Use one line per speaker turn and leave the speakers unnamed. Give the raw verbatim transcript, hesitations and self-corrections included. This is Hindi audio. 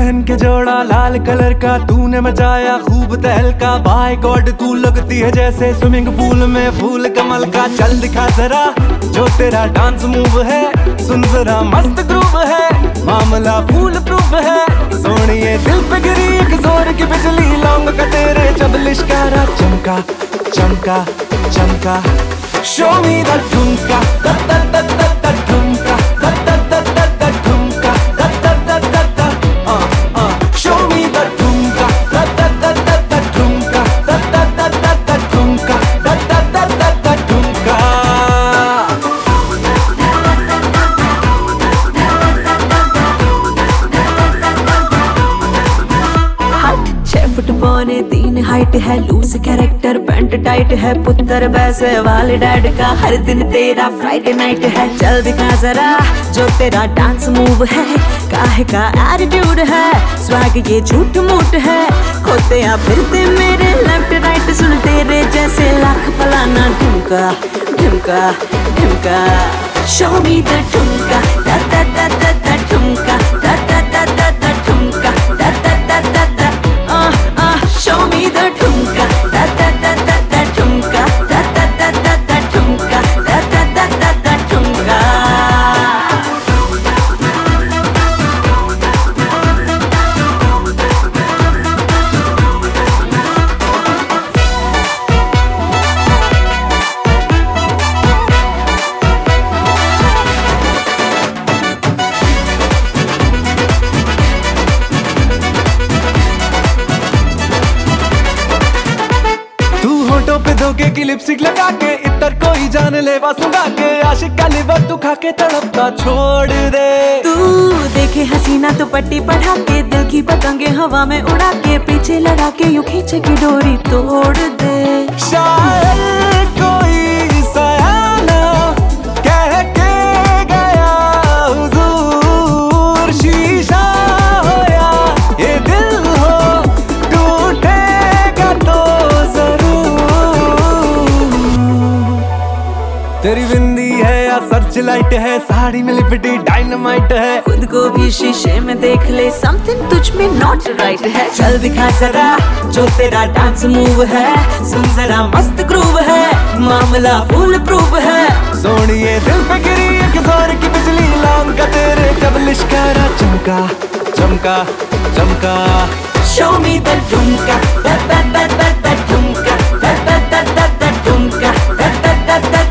पहन के जोड़ा लाल कलर का तूने मचाया खूब तहलका। बाय गॉड तू लगती है जैसे स्विमिंग पूल में फूल कमल का। चल दिखा जरा जो तेरा डांस मूव है, सुन जरा मस्त ग्रूव है, मामला फूल प्रूफ है। सोनिए दिल पे गिरी एक जोर की बिजली, लौंग का तेरे जब लिश्कारा चमका चमका चमका। Show me the thumka the the the the the thumka the the the the the thumka the the the the the ah ah. Show me the thumka the the the the the thumka the the the the the thumka the the the the the thumka.
छह फुट पौने तीन हाइट है, लूज कैरेक्टर पैंट टाइट है, पुत्र वैसे वाले डैड का हर दिन तेरा फ्राइडे नाइट है। चल दिखा जरा जो तेरा डांस मूव है, काहे का एटीट्यूड है, स्वैग ये झूठ मूठ है। खोते या फिरते मेरे लेफ्ट राइट, सुन तेरे जैसे लाख फलाना ढुमका ढुमका ढुमका। शो मी द ठुमका दा दा दा दा दा ठुमका दा दा दा दा दा ठुमका दा दा दा दा दा अ अ। शो मी द ठुमका दा दा दा दा दा ठुमका दा दा दा दा दा ठुमका दा दा दा दा दा ठुमका।
होठों पे धोखे की लिपस्टिक लगा के, इतर कोई जान ले सुगा के, आशिक का लिवर तू खा के तड़पता छोड़ दे।
तू देखे हसीना तो पट्टी पढ़ा के, दिल की पतंगे हवा में उड़ा के, पीछे लगा के यूं खींचे की डोरी तोड़ दे।
शायर कोई सयाना कह के गया हुजूर, शीशा हो या ये दिल हो टूटेगा तो तेरी बिंदी है या सर्च लाइट है, साड़ी में लिपटी डायनामाइट है।
खुद को भी शीशे में देख ले, समथिंग तुझ में नॉट राइट है। चल दिखा जरा जो तेरा डांस मूव है, सुन जरा मस्त ग्रूव है, मामला फुल प्रूफ है।
सोनिए दिल पे गिरी एक जोर की बिजली, लौंग का तेरे जब लिश्कारा चमका चमका चमका।
Show me the thumka the the the the the thumka the the the the the thumka the the the the